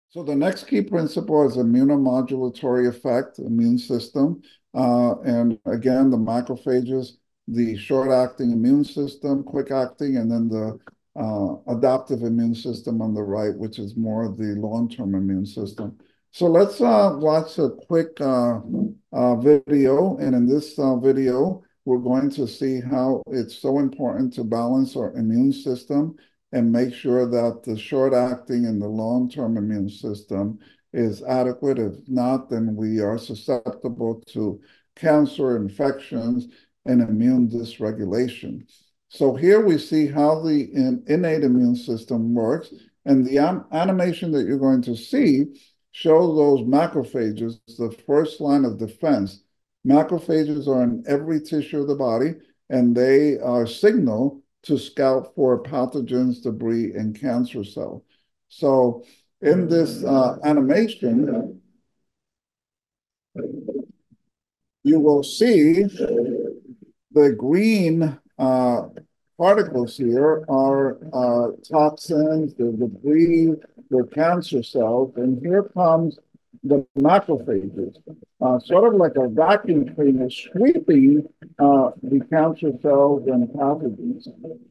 So the next key principle is immunomodulatory effect, immune system. And again, the macrophages, the short-acting immune system, quick-acting, and then the adaptive immune system on the right, which is more of the long-term immune system. So let's watch a quick video. And in this video, we're going to see how it's so important to balance our immune system and make sure that the short-acting and the long-term immune system is adequate. If not, then we are susceptible to cancer, infections, and immune dysregulation. So here we see how the innate immune system works, and the animation that you're going to see shows those macrophages, the first line of defense. Macrophages are in every tissue of the body, and they are signal to scout for pathogens, debris, and cancer cells. So in this animation, you will see the green particles here are toxins, the debris, the cancer cells, and here comes the macrophages, sort of like a vacuum cleaner sweeping the cancer cells and pathogens.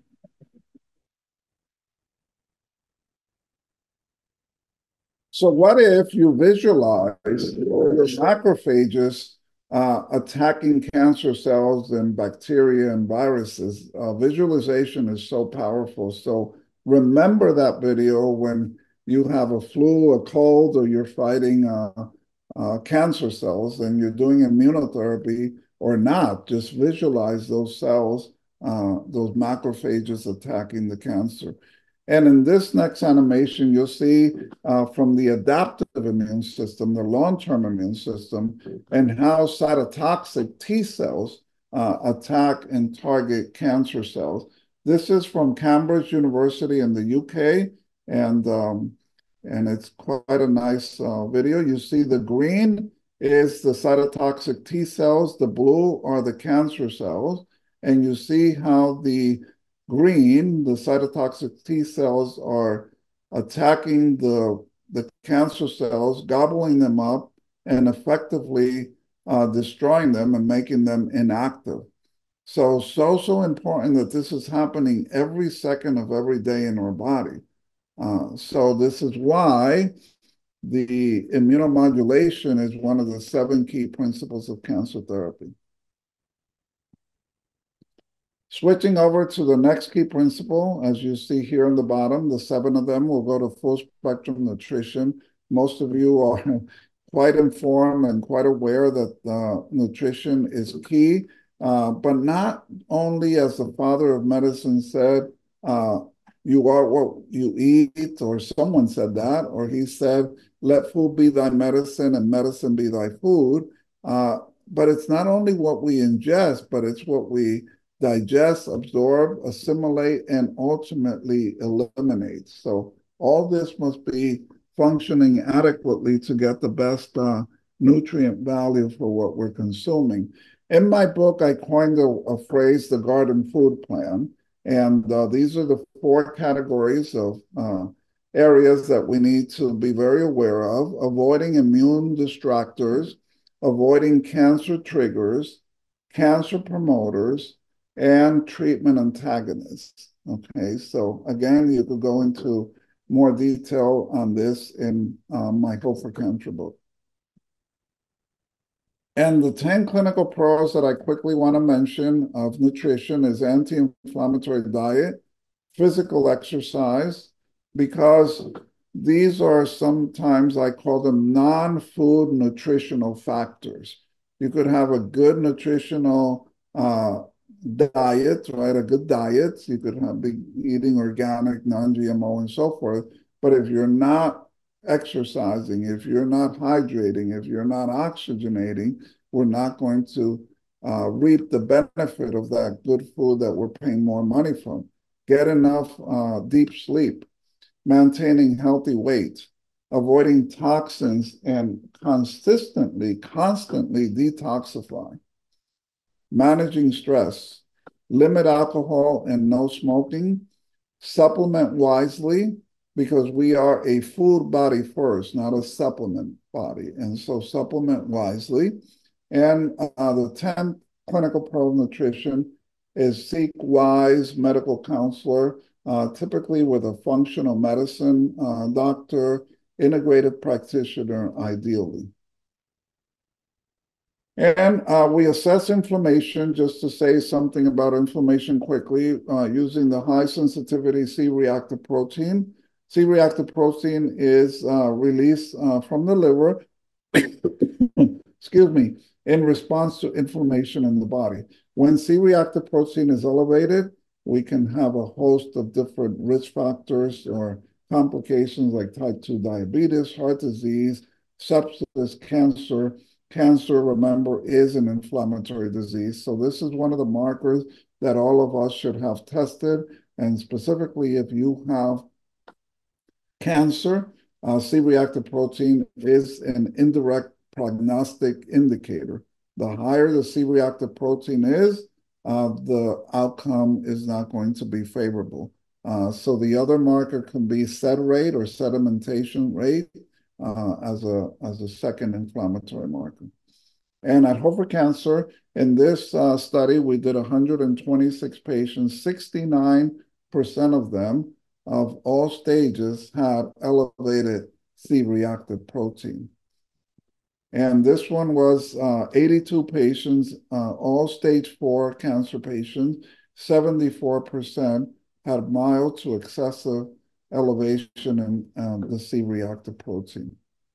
So what if you visualize the macrophages attacking cancer cells and bacteria and viruses? Visualization is so powerful. So remember that video when you have a flu, a cold, or you're fighting cancer cells and you're doing immunotherapy or not. Just visualize those cells, those macrophages attacking the cancer. And in this next animation, you'll see from the adaptive immune system, the long-term immune system, and how cytotoxic T cells attack and target cancer cells. This is from Cambridge University in the UK, and it's quite a nice video. You see the green is the cytotoxic T cells, the blue are the cancer cells, and you see how the green, the cytotoxic T cells are attacking the cancer cells, gobbling them up, and effectively destroying them and making them inactive. So important that this is happening every second of every day in our body. So this is why the immunomodulation is one of the 7 key principles of cancer therapy. Switching over to the next key principle, as you see here on the bottom, the 7 of them will go to full spectrum nutrition. Most of you are quite informed and quite aware that nutrition is key, but not only, as the father of medicine said, you are what you eat, or someone said that, or he said, let food be thy medicine and medicine be thy food. But it's not only what we ingest, but it's what we digest, absorb, assimilate, and ultimately eliminate. So all this must be functioning adequately to get the best nutrient value for what we're consuming. In my book, I coined a phrase, the garden food plan. And these are the 4 categories of areas that we need to be very aware of: avoiding immune distractors, avoiding cancer triggers, cancer promoters, and treatment antagonists. Okay, so again, you could go into more detail on this in my Hope for Cancer book. And the 10 clinical pros that I quickly want to mention of nutrition is anti-inflammatory diet, physical exercise, because these are sometimes, I call them non-food nutritional factors. You could have a good nutritional diet, right? A good diet. You could be eating organic, non-GMO, and so forth. But if you're not exercising, if you're not hydrating, if you're not oxygenating, we're not going to reap the benefit of that good food that we're paying more money from. Get enough deep sleep, maintaining healthy weight, avoiding toxins, and constantly detoxify. Managing stress, limit alcohol and no smoking, supplement wisely, because we are a food body first, not a supplement body. And so supplement wisely. And the 10th clinical pearl of nutrition is seek wise medical counselor, typically with a functional medicine doctor, integrative practitioner, ideally. And we assess inflammation, just to say something about inflammation quickly, using the high sensitivity C-reactive protein. C-reactive protein is released from the liver, excuse me, in response to inflammation in the body. When C-reactive protein is elevated, we can have a host of different risk factors or complications like type 2 diabetes, heart disease, sepsis, cancer. Cancer, remember, is an inflammatory disease. So this is one of the markers that all of us should have tested. And specifically, if you have cancer, C-reactive protein is an indirect prognostic indicator. The higher the C-reactive protein is, the outcome is not going to be favorable. So the other marker can be SED rate or sedimentation rate as a second inflammatory marker. And at Hope for Cancer, in this study, we did 126 patients, 69% of them of all stages had elevated C-reactive protein. And this one was 82 patients, all stage 4 cancer patients. 74% had mild to excessive elevation in the C-reactive protein.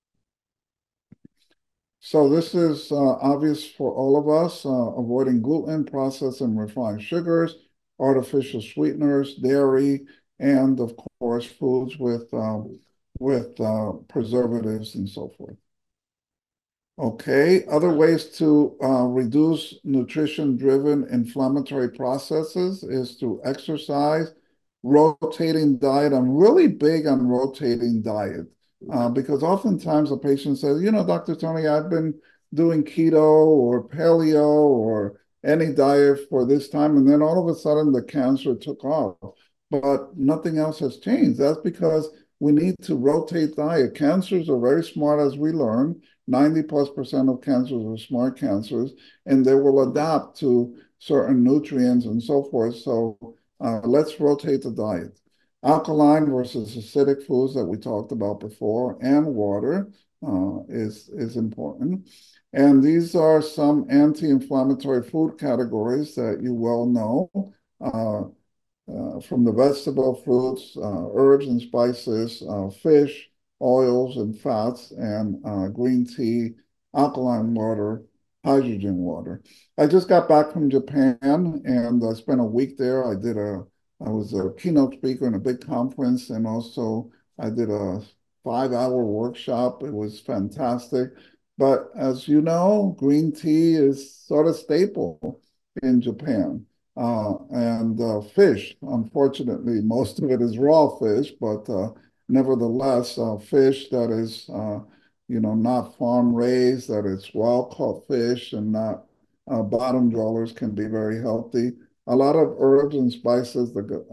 So this is obvious for all of us, avoiding gluten, processed and refined sugars, artificial sweeteners, dairy, and of course, foods with preservatives and so forth. Okay, other ways to reduce nutrition-driven inflammatory processes is through exercise, rotating diet. I'm really big on rotating diet because oftentimes a patient says, you know, Dr. Tony, I've been doing keto or paleo or any diet for this time, and then all of a sudden the cancer took off, but nothing else has changed. That's because we need to rotate diet. Cancers are very smart, as we learn. 90+% of cancers are smart cancers, and they will adapt to certain nutrients and so forth. So let's rotate the diet. Alkaline versus acidic foods that we talked about before, and water is important. And these are some anti-inflammatory food categories that you well know. From the vegetable, fruits, herbs and spices, fish, oils and fats, and green tea, alkaline water, hydrogen water. I just got back from Japan and I spent a week there. I was a keynote speaker in a big conference, and also I did a 5-hour workshop. It was fantastic. But as you know, green tea is sort of staple in Japan. And fish, unfortunately, most of it is raw fish, but nevertheless, fish that is, not farm raised, that it's wild caught fish and not bottom dwellers can be very healthy. A lot of herbs and spices,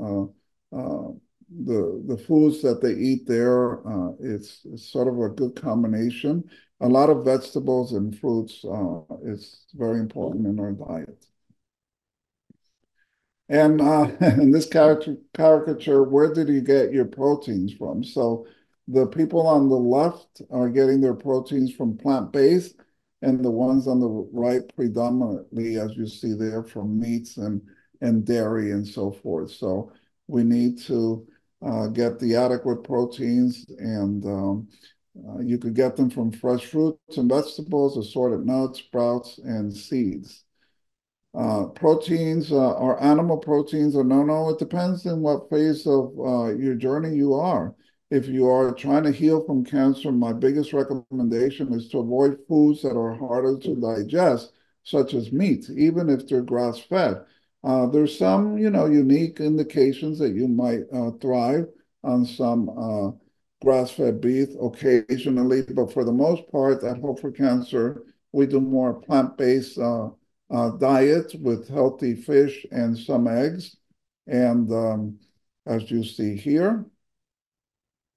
the foods that they eat there, it's sort of a good combination. A lot of vegetables and fruits is very important in our diet. And in this caricature, where did you get your proteins from? So the people on the left are getting their proteins from plant-based, and the ones on the right predominantly, as you see there, from meats and dairy and so forth. So we need to get the adequate proteins, and you could get them from fresh fruits and vegetables, assorted nuts, sprouts, and seeds. Proteins are animal proteins or no, it depends on what phase of your journey you are. If you are trying to heal from cancer, my biggest recommendation is to avoid foods that are harder to digest, such as meat, even if they're grass-fed. There's some, unique indications that you might thrive on some grass-fed beef occasionally, but for the most part, at Hope for Cancer, we do more plant-based diet with healthy fish and some eggs. And as you see here,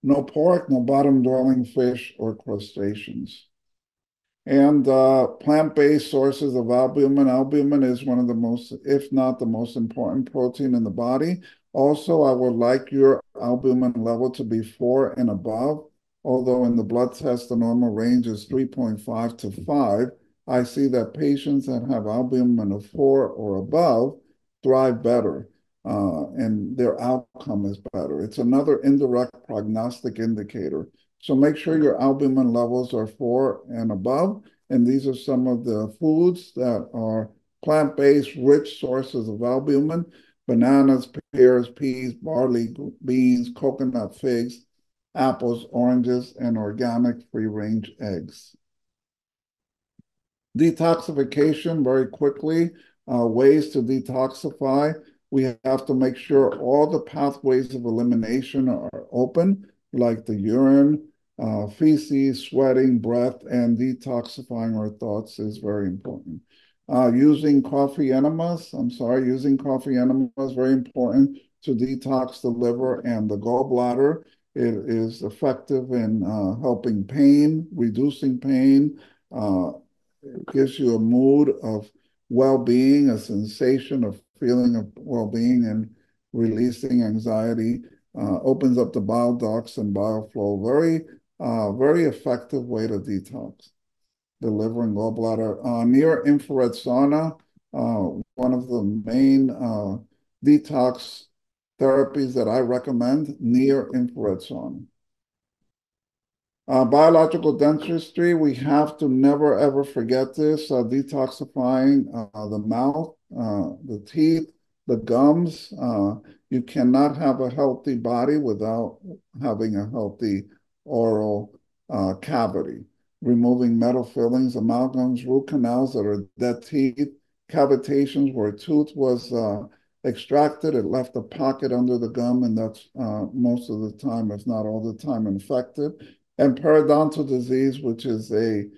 no pork, no bottom-dwelling fish or crustaceans. And plant-based sources of albumin. Albumin is one of the most, if not the most important protein in the body. Also, I would like your albumin level to be 4 and above. Although in the blood test, the normal range is 3.5 to 5. I see that patients that have albumin of 4 or above thrive better, and their outcome is better. It's another indirect prognostic indicator. So make sure your albumin levels are 4 and above. And these are some of the foods that are plant-based, rich sources of albumin: bananas, pears, peas, barley, beans, coconut, figs, apples, oranges, and organic free-range eggs. Detoxification, very quickly, ways to detoxify. We have to make sure all the pathways of elimination are open, like the urine, feces, sweating, breath, and detoxifying our thoughts is very important. Using coffee enemas, using coffee enemas, very important to detox the liver and the gallbladder. It is effective in helping pain, reducing pain, gives you a mood of well-being, a sensation of feeling of well-being and releasing anxiety, opens up the bile ducts and bile flow. Very effective way to detox the liver and gallbladder. Near infrared sauna, one of the main detox therapies that I recommend, near infrared sauna. Biological dentistry, we have to never ever forget this. Detoxifying the mouth, the teeth, the gums. You cannot have a healthy body without having a healthy oral cavity. Removing metal fillings, amalgams, root canals that are dead teeth, cavitations where a tooth was extracted, it left a pocket under the gum, and that's most of the time, if not all the time, infected. And periodontal disease, which is a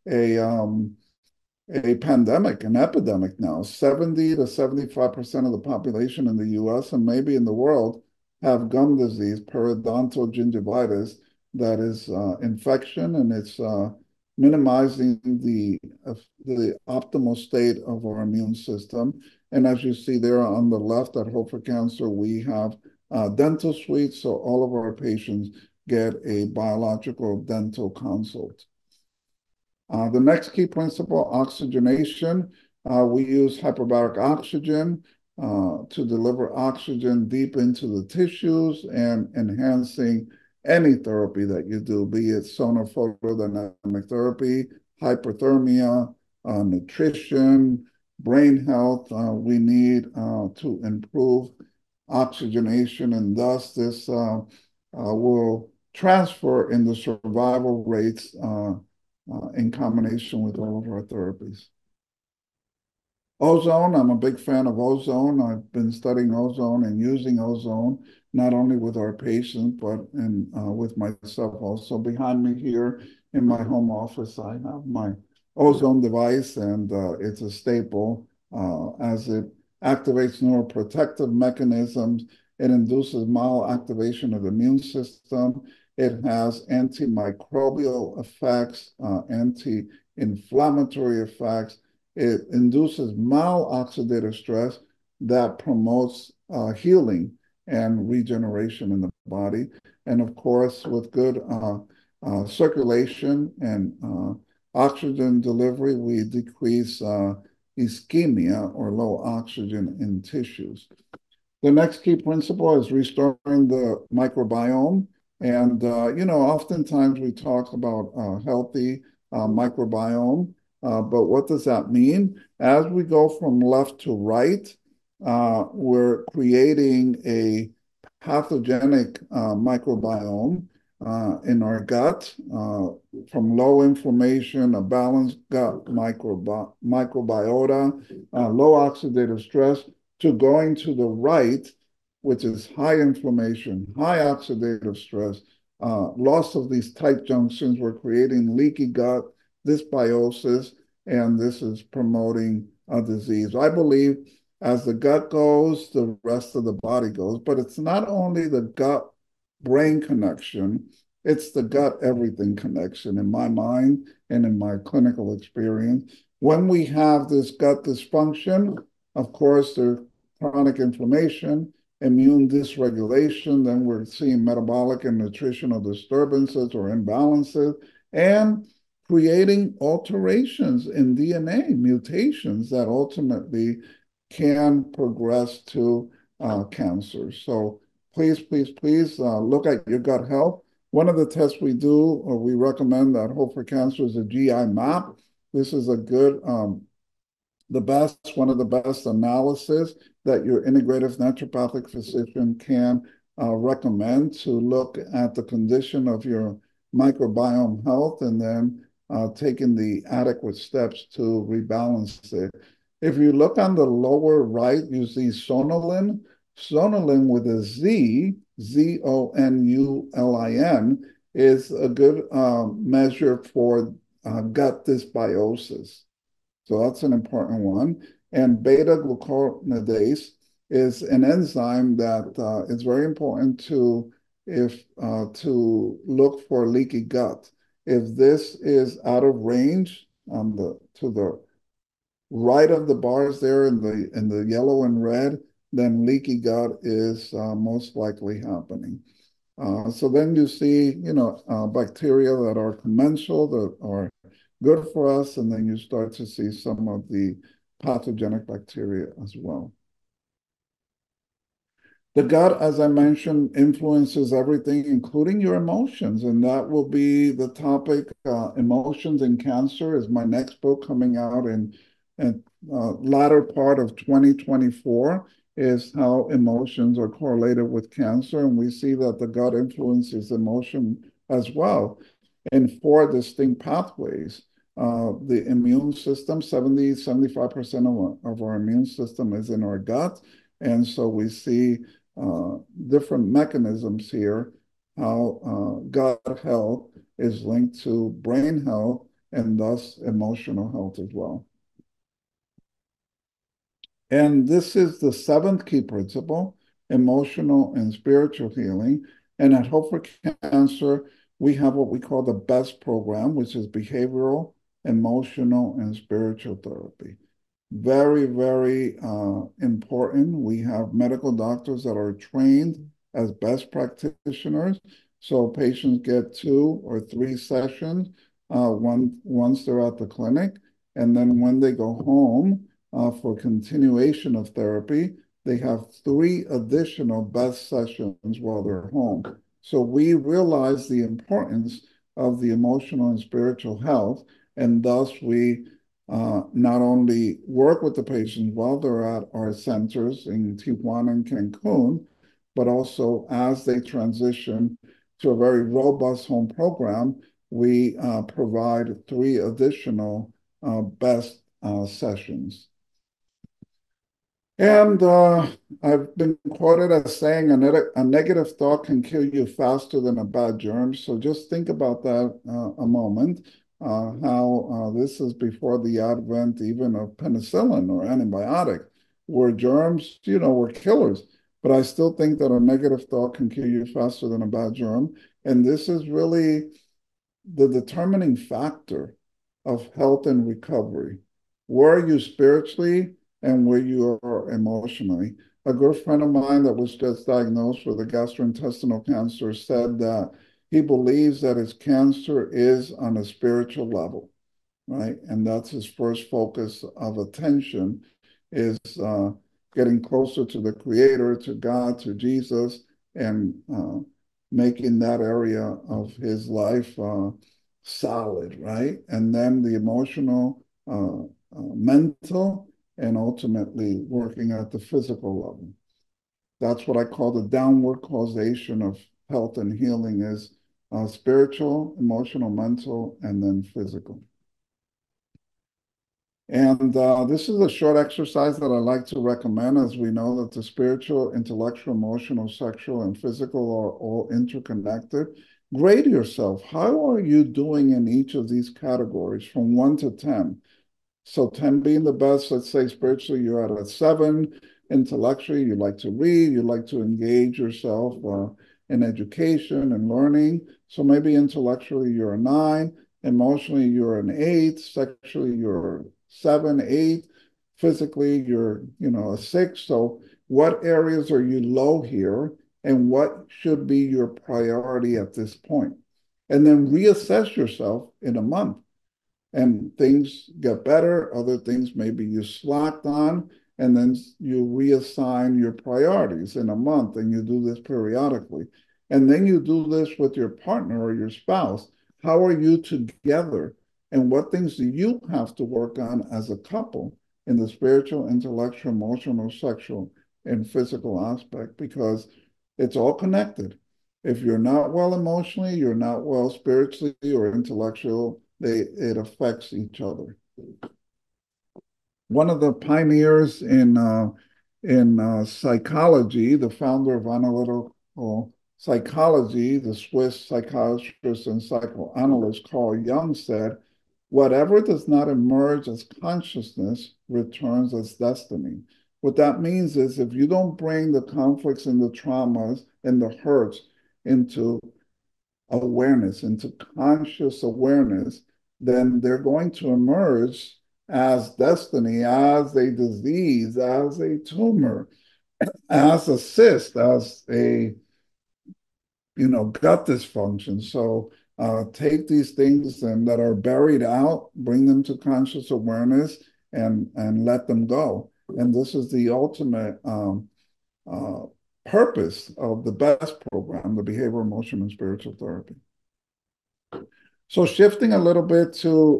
pandemic, an epidemic now. 70 to 75% of the population in the US and maybe in the world have gum disease, periodontal gingivitis, that is infection, and it's minimizing the optimal state of our immune system. And as you see there on the left at Hope for Cancer, we have dental suites, so all of our patients get a biological dental consult. The next key principle, oxygenation. We use hyperbaric oxygen to deliver oxygen deep into the tissues and enhancing any therapy that you do, be it sonar photodynamic therapy, hyperthermia, nutrition, brain health. We need to improve oxygenation, and thus this will transfer in the survival rates in combination with all of our therapies. Ozone, I'm a big fan of ozone. I've been studying ozone and using ozone, not only with our patients, but with myself also. Behind me here in my home office, I have my ozone device, and it's a staple as it activates neuroprotective mechanisms. It induces mild activation of the immune system. It has antimicrobial effects, anti-inflammatory effects. It induces mild oxidative stress that promotes healing and regeneration in the body. And of course, with good circulation and oxygen delivery, we decrease ischemia or low oxygen in tissues. The next key principle is restoring the microbiome. And, oftentimes we talk about healthy microbiome, but what does that mean? As we go from left to right, we're creating a pathogenic microbiome in our gut, from low inflammation, a balanced gut microbiota, low oxidative stress, to going to the right, which is high inflammation, high oxidative stress, loss of these tight junctions. We're creating leaky gut, dysbiosis, and this is promoting a disease. I believe as the gut goes, the rest of the body goes, but it's not only the gut brain connection. It's the gut everything connection in my mind and in my clinical experience. When we have this gut dysfunction, of course, there's chronic inflammation, immune dysregulation, then we're seeing metabolic and nutritional disturbances or imbalances, and creating alterations in DNA, mutations that ultimately can progress to cancer. So please, please, please look at your gut health. One of the tests we do, or we recommend at Hope for Cancer, is a GI map. This is a good, one of the best analysis that your integrative naturopathic physician can recommend to look at the condition of your microbiome health and then taking the adequate steps to rebalance it. If you look on the lower right, you see Zonulin. Zonulin with a Z, Zonulin, is a good measure for gut dysbiosis. So that's an important one. And beta glucuronidase is an enzyme that is very important to look for leaky gut. If this is out of range to the right of the bars there in the yellow and red, then leaky gut is most likely happening. So then you see, bacteria that are commensal, that are good for us, and then you start to see some of the pathogenic bacteria as well. The gut, as I mentioned, influences everything, including your emotions, and that will be the topic. Emotions in Cancer is my next book coming out in latter part of 2024, is how emotions are correlated with cancer, and we see that the gut influences emotion as well in four distinct pathways. The immune system, 75% of our immune system is in our gut. And so we see different mechanisms here, how gut health is linked to brain health and thus emotional health as well. And this is the seventh key principle, emotional and spiritual healing. And at Hope for Cancer, we have what we call the BEST program, which is behavioral, emotional, and spiritual therapy. Very, very important. We have medical doctors that are trained as BEST practitioners. So patients get 2 or 3 sessions once they're at the clinic. And then when they go home for continuation of therapy, they have 3 additional BEST sessions while they're home. So we realize the importance of the emotional and spiritual health, and thus we not only work with the patients while they're at our centers in Tijuana and Cancun, but also as they transition to a very robust home program, we provide 3 additional BEST sessions. And I've been quoted as saying a negative thought can kill you faster than a bad germ. So just think about that a moment. How this is before the advent even of penicillin or antibiotic, where germs, were killers. But I still think that a negative thought can kill you faster than a bad germ. And this is really the determining factor of health and recovery. Where are you spiritually and where you are emotionally? A good friend of mine that was just diagnosed with a gastrointestinal cancer said that he believes that his cancer is on a spiritual level, right? And that's his first focus of attention, is getting closer to the Creator, to God, to Jesus, and making that area of his life solid, right? And then the emotional, mental, and ultimately working at the physical level. That's what I call the downward causation of health and healing, is spiritual, emotional, mental, and then physical. And this is a short exercise that I like to recommend, as we know that the spiritual, intellectual, emotional, sexual, and physical are all interconnected. Grade yourself. How are you doing in each of these categories from 1 to 10? So 10 being the best, let's say spiritually, you're at a 7. Intellectually, you like to read, you like to engage yourself in education and learning. So maybe intellectually you're a 9, emotionally you're an 8, sexually you're 7, 8, physically you're, a 6. So what areas are you low here, and what should be your priority at this point? And then reassess yourself in a month, and things get better. Other things maybe you slacked on, and then you reassign your priorities in a month, and you do this periodically. And then you do this with your partner or your spouse. How are you together? And what things do you have to work on as a couple in the spiritual, intellectual, emotional, sexual, and physical aspect? Because it's all connected. If you're not well emotionally, you're not well spiritually or intellectual, it affects each other. One of the pioneers in psychology, the founder of analytical psychology, the Swiss psychiatrist and psychoanalyst Carl Jung, said, "Whatever does not emerge as consciousness returns as destiny." What that means is, if you don't bring the conflicts and the traumas and the hurts into awareness, into conscious awareness, then they're going to emerge as destiny, as a disease, as a tumor, as a cyst, as a gut dysfunction. So take these things and that are buried out, bring them to conscious awareness, and let them go. And this is the ultimate uh, purpose of the BEST program, the Behavioral, Emotional, and Spiritual Therapy. So shifting a little bit to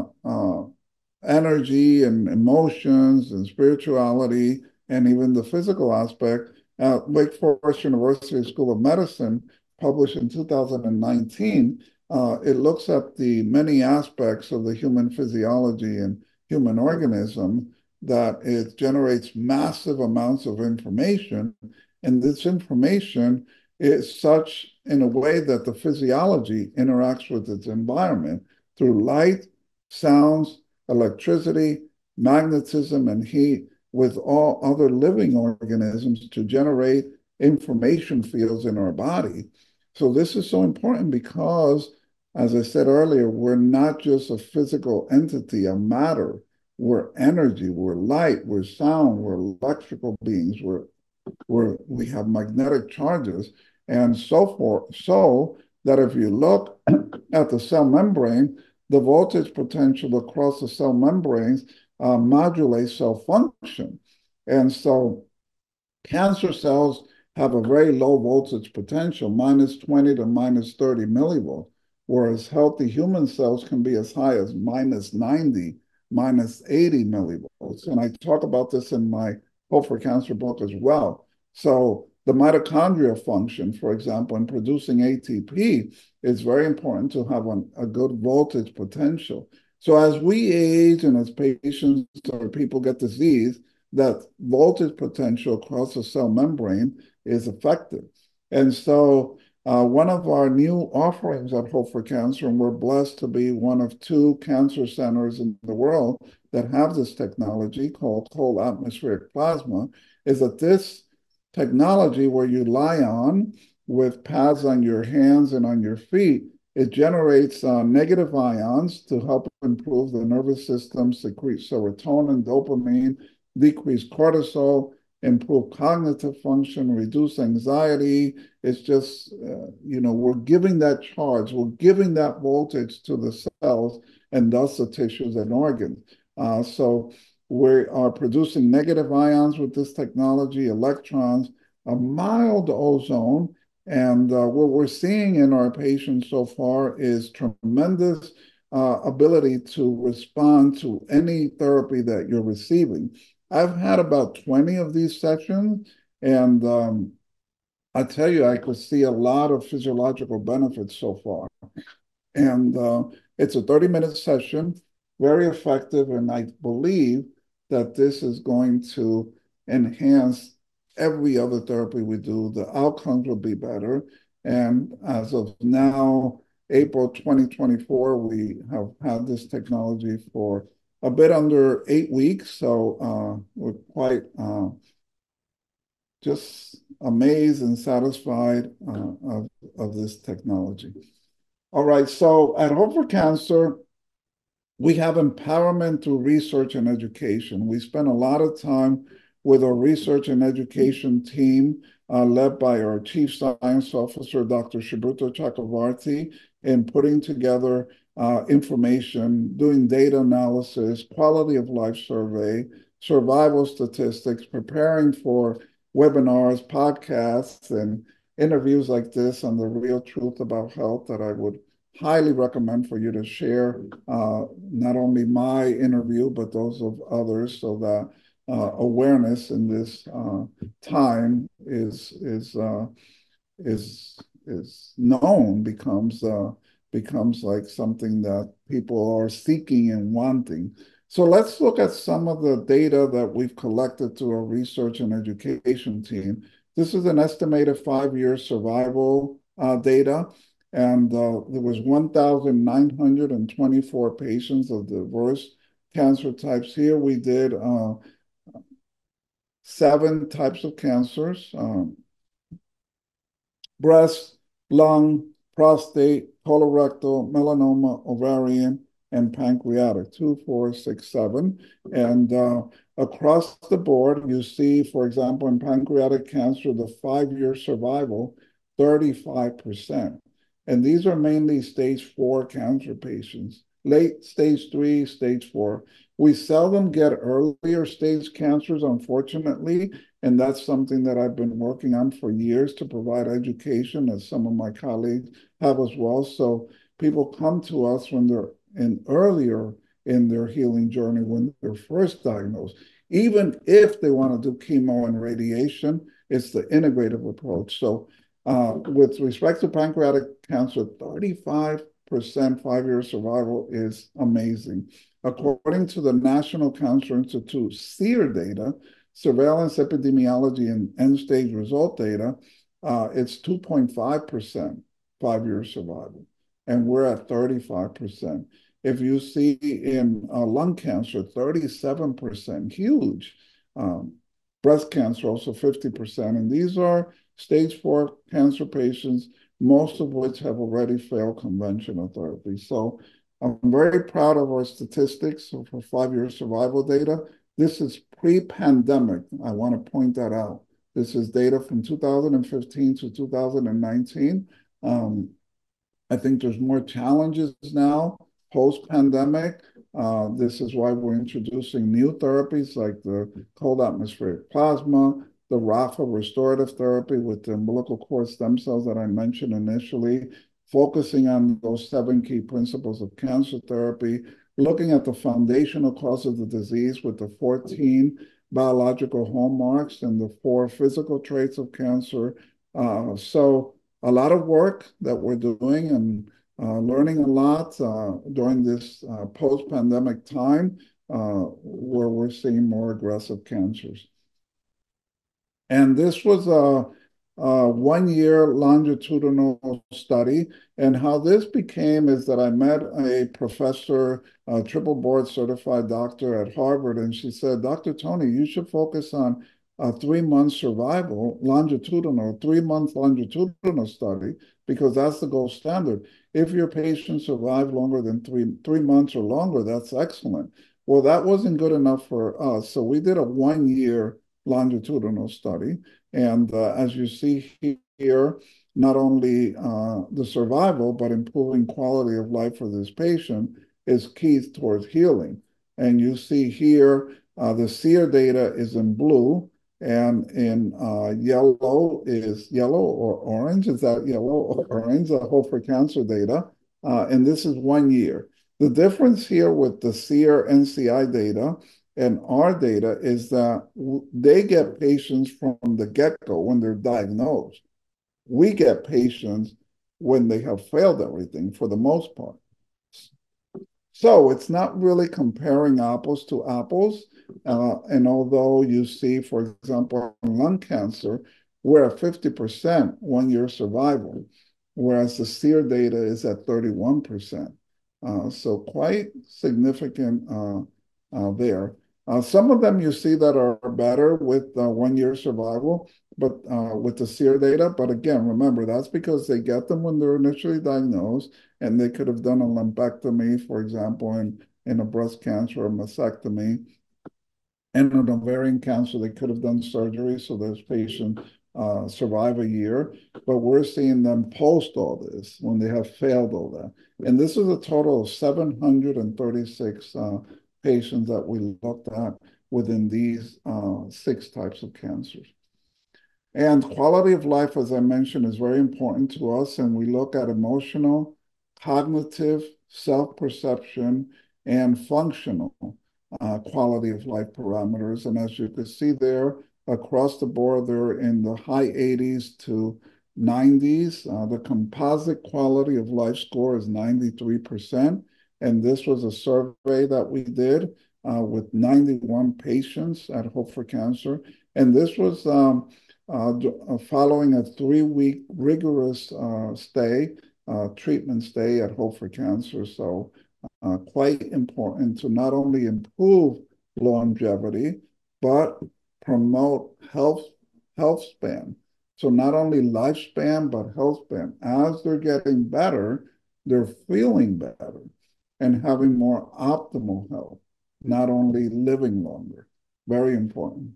energy and emotions and spirituality and even the physical aspect, Wake Forest University School of Medicine published in 2019, it looks at the many aspects of the human physiology and human organism, that it generates massive amounts of information. And this information is such in a way that the physiology interacts with its environment through light, sounds, electricity, magnetism, and heat with all other living organisms to generate information fields in our body. So this is so important because, as I said earlier, we're not just a physical entity, a matter. We're energy, we're light, we're sound, we're electrical beings, we have magnetic charges and so forth. So that if you look at the cell membrane, the voltage potential across the cell membranes modulates cell function. And so cancer cells have a very low voltage potential, minus 20 to minus 30 millivolts, whereas healthy human cells can be as high as minus 90, minus 80 millivolts. And I talk about this in my Hope for Cancer book as well. So the mitochondrial function, for example, in producing ATP, is very important to have a good voltage potential. So as we age and as patients or people get disease, that voltage potential across the cell membrane is affected. And so one of our new offerings at Hope for Cancer, and we're blessed to be one of 2 cancer centers in the world that have this technology called cold atmospheric plasma, is that this technology, where you lie on with pads on your hands and on your feet, it generates negative ions to help improve the nervous system, secrete serotonin, dopamine, decrease cortisol, improve cognitive function, reduce anxiety. It's just, we're giving that charge, we're giving that voltage to the cells and thus the tissues and organs. So we are producing negative ions with this technology, electrons, a mild ozone. And what we're seeing in our patients so far is tremendous ability to respond to any therapy that you're receiving. I've had about 20 of these sessions, and I tell you, I could see a lot of physiological benefits so far. And it's a 30-minute session, very effective, and I believe that this is going to enhance every other therapy we do. The outcomes will be better. And as of now, April 2024, we have had this technology for a bit under 8 weeks. So we're quite just amazed and satisfied of this technology. All right, so at Hope for Cancer, we have empowerment through research and education. We spend a lot of time with our research and education team, led by our Chief Science Officer, Dr. Subhrata Chakravarty, in putting together information, doing data analysis, quality of life survey, survival statistics, preparing for webinars, podcasts, and interviews like this on the real truth about health that I would highly recommend for you to share not only my interview, but those of others, so that awareness in this time is known, becomes like something that people are seeking and wanting. So let's look at some of the data that we've collected through our research and education team. This is an estimated 5-year survival data. And there was 1,924 patients of diverse cancer types. Here we did 7 types of cancers: breast, lung, prostate, colorectal, melanoma, ovarian, and pancreatic, 2, 4, 6, 7. And across the board, you see, for example, in pancreatic cancer, the 5-year survival, 35%. And these are mainly stage 4 cancer patients, late stage 3, stage 4. We seldom get earlier stage cancers, unfortunately, and that's something that I've been working on for years to provide education, as some of my colleagues have as well. So people come to us when they're earlier in their healing journey, when they're first diagnosed. Even if they want to do chemo and radiation, it's the integrative approach. So with respect to pancreatic cancer, 35% 5-year survival is amazing. According to the National Cancer Institute SEER data, surveillance epidemiology and end-stage result data, it's 2.5% 5-year survival, and we're at 35%. If you see in lung cancer, 37%, huge. Breast cancer, also 50%. And these are stage 4 cancer patients, most of which have already failed conventional therapy. So I'm very proud of our statistics for 5-year survival data. This is pre-pandemic. I want to point that out. This is data from 2015 to 2019. I think there's more challenges now post-pandemic. This is why we're introducing new therapies like the cold atmospheric plasma, the RAFA restorative therapy with the umbilical cord stem cells that I mentioned initially, focusing on those 7 key principles of cancer therapy, looking at the foundational cause of the disease with the 14 biological hallmarks and the 4 physical traits of cancer. So a lot of work that we're doing, and learning a lot during this post-pandemic time where we're seeing more aggressive cancers. And this was a 1-year longitudinal study. And how this became is that I met a professor, a triple board certified doctor at Harvard, and she said, Dr. Tony, you should focus on a 3-month survival, longitudinal, 3-month longitudinal study, because that's the gold standard. If your patients survive longer than three months or longer, that's excellent. Well, that wasn't good enough for us. So we did a 1-year longitudinal study. And as you see here, not only the survival, but improving quality of life for this patient is key towards healing. And you see here, the SEER data is in blue, and in yellow is yellow or orange. Is that yellow or orange? The Hope for Cancer data. And this is 1 year. The difference here with the SEER NCI data and our data is that they get patients from the get-go when they're diagnosed. We get patients when they have failed everything for the most part. So it's not really comparing apples to apples. And although you see, for example, in lung cancer, we're at 50% 1-year survival, whereas the SEER data is at 31%. So quite significant there. Some of them you see that are better with 1 year survival, but with the SEER data. But again, remember, that's because they get them when they're initially diagnosed, and they could have done a lumpectomy, for example, in a breast cancer or mastectomy. And an ovarian cancer, they could have done surgery, so those patients survive a year. But we're seeing them post all this when they have failed all that. And this is a total of 736 patients that we looked at within these 6 types of cancers. And quality of life, as I mentioned, is very important to us. And we look at emotional, cognitive, self-perception, and functional quality of life parameters. And as you can see there, across the board, they're in the high 80s to 90s. The composite quality of life score is 93%. And this was a survey that we did with 91 patients at Hope for Cancer. And this was following a 3-week rigorous treatment stay at Hope for Cancer. So quite important to not only improve longevity, but promote health span. So not only lifespan, but health span. As they're getting better, they're feeling better and having more optimal health, not only living longer. Very important.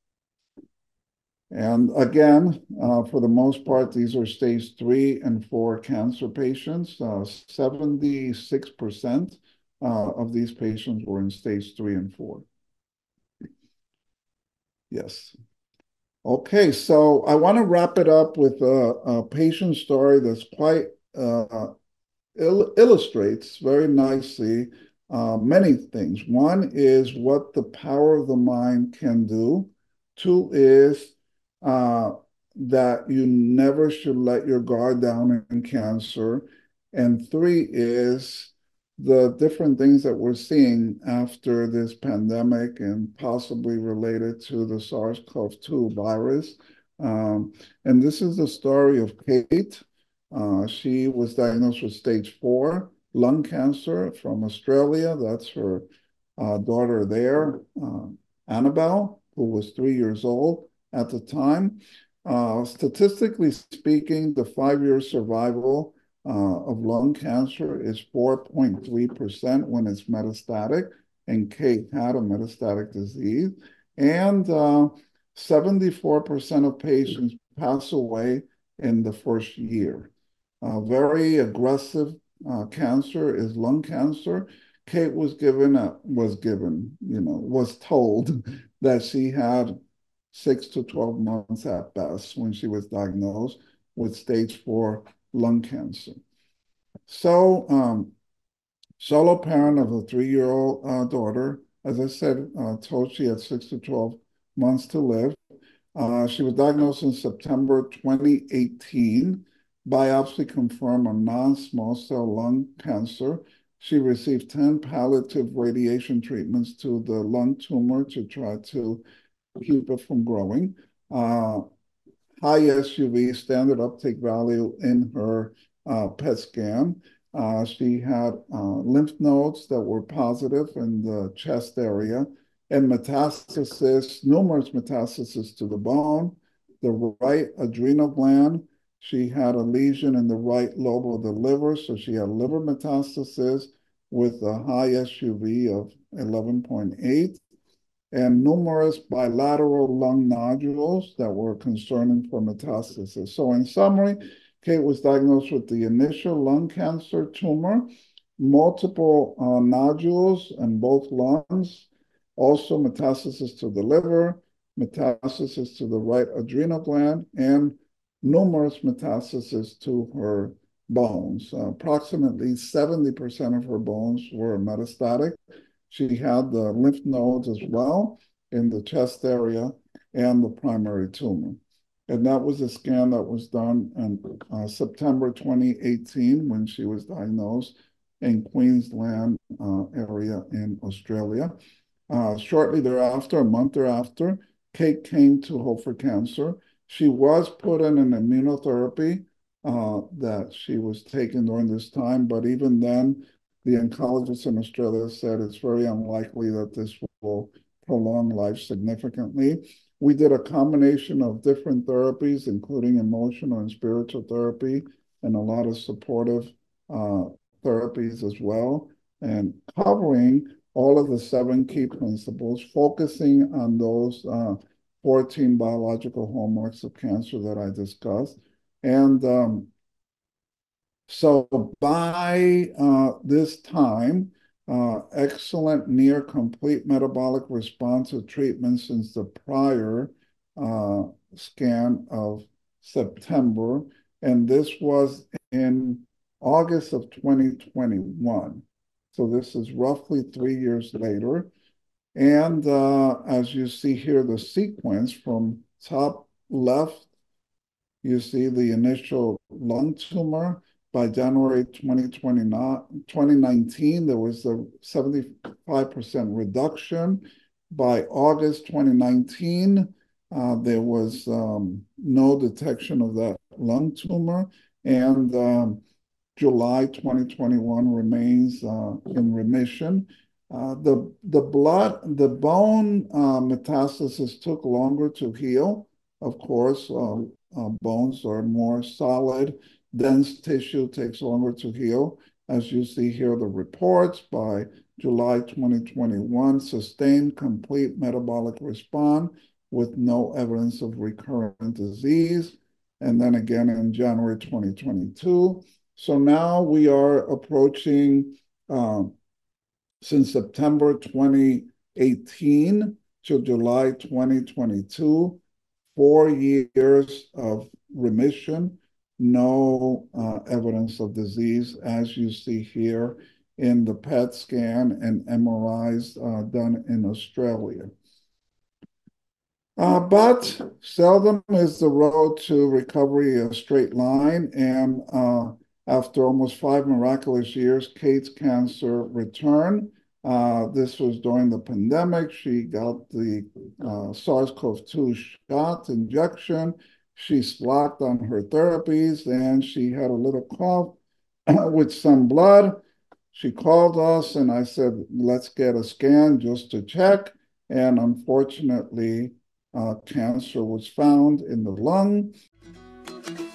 And again, for the most part, these are stage 3 and 4 cancer patients. 76% of these patients were in stage 3 and 4. Yes. Okay, so I want to wrap it up with a patient story that's quite illustrates very nicely many things. One is what the power of the mind can do. 2 is that you never should let your guard down in cancer. And 3 is the different things that we're seeing after this pandemic and possibly related to the SARS-CoV-2 virus. And this is the story of Kate. She was diagnosed with stage 4 lung cancer from Australia. That's her daughter there, Annabelle, who was 3 years old at the time. Statistically speaking, the 5-year survival of lung cancer is 4.3% when it's metastatic, and Kate had a metastatic disease. And 74% of patients pass away in the first year. Very aggressive cancer is lung cancer. Kate was told that she had 6 to 12 months at best when she was diagnosed with stage 4 lung cancer. So, solo parent of a 3-year-old daughter, as I said, told she had 6 to 12 months to live. She was diagnosed in September 2018. Biopsy confirmed a non-small cell lung cancer. She received 10 palliative radiation treatments to the lung tumor to try to keep it from growing. High SUV, standard uptake value in her PET scan. She had lymph nodes that were positive in the chest area and metastasis, numerous metastasis to the bone, the right adrenal gland. She had a lesion in the right lobe of the liver, so she had liver metastasis with a high SUV of 11.8 and numerous bilateral lung nodules that were concerning for metastasis. So in summary, Kate was diagnosed with the initial lung cancer tumor, multiple nodules in both lungs, also metastasis to the liver, metastasis to the right adrenal gland, and numerous metastasis to her bones. Approximately 70% of her bones were metastatic. She had the lymph nodes as well in the chest area and the primary tumor. And that was a scan that was done in September 2018 when she was diagnosed in Queensland area in Australia. Shortly thereafter, a month thereafter, Kate came to Hope for Cancer. She was put in an immunotherapy that she was taking during this time, but even then, the oncologist in Australia said it's very unlikely that this will prolong life significantly. We did a combination of different therapies, including emotional and spiritual therapy, and a lot of supportive therapies as well, and covering all of the 7 key principles, focusing on those 14 biological hallmarks of cancer that I discussed. And so by this time, excellent near complete metabolic response to treatment since the prior scan of September. And this was in August of 2021. So this is roughly 3 years later. And as you see here, the sequence from top left, you see the initial lung tumor. By January 2019, there was a 75% reduction. By August 2019, there was no detection of that lung tumor. And July 2021 remains in remission. The bone metastasis took longer to heal. Of course, bones are more solid. Dense tissue takes longer to heal. As you see here, the reports by July 2021, sustained complete metabolic response with no evidence of recurrent disease. And then again in January 2022. So now we are approaching, since September 2018 to July 2022, 4 years of remission, no evidence of disease, as you see here in the PET scan and MRIs done in Australia. But seldom is the road to recovery a straight line. And after almost 5 miraculous years, Kate's cancer returned. This was during the pandemic. She got the SARS-CoV-2 shot injection. She slacked on her therapies, and she had a little cough with some blood. She called us, and I said, let's get a scan just to check. And unfortunately, cancer was found in the lung.